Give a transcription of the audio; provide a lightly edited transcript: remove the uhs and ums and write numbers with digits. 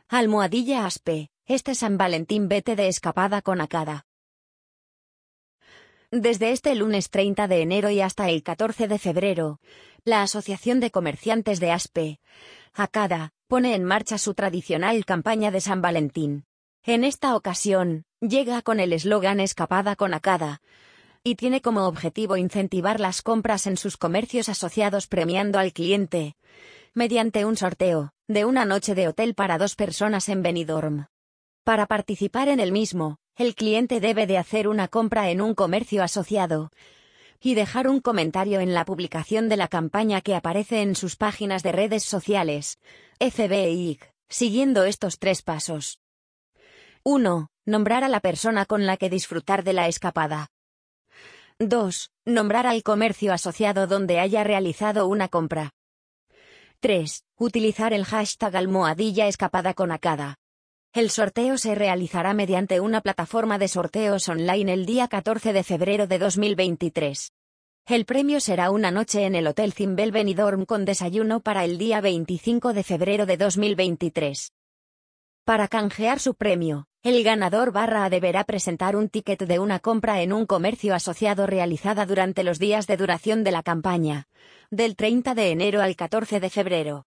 Almohadilla Aspe, este San Valentín vete de escapada con Akada. Desde este lunes 30 de enero y hasta el 14 de febrero, la Asociación de Comerciantes de Aspe, Akada, pone en marcha su tradicional campaña de San Valentín. En esta ocasión, llega con el eslogan Escapada con Akada, y tiene como objetivo incentivar las compras en sus comercios asociados premiando al cliente, mediante un sorteo, de una noche de hotel para 2 personas en Benidorm. Para participar en el mismo, el cliente debe de hacer una compra en un comercio asociado y dejar un comentario en la publicación de la campaña que aparece en sus páginas de redes sociales, FB siguiendo estos 3 pasos. 1. Nombrar a la persona con la que disfrutar de la escapada. 2. Nombrar al comercio asociado donde haya realizado una compra. 3. Utilizar el hashtag #escapada con Akada. El sorteo se realizará mediante una plataforma de sorteos online el día 14 de febrero de 2023. El premio será una noche en el Hotel Zimbel Benidorm con desayuno para el día 25 de febrero de 2023. Para canjear su premio, el ganador deberá presentar un ticket de una compra en un comercio asociado realizada durante los días de duración de la campaña, del 30 de enero al 14 de febrero.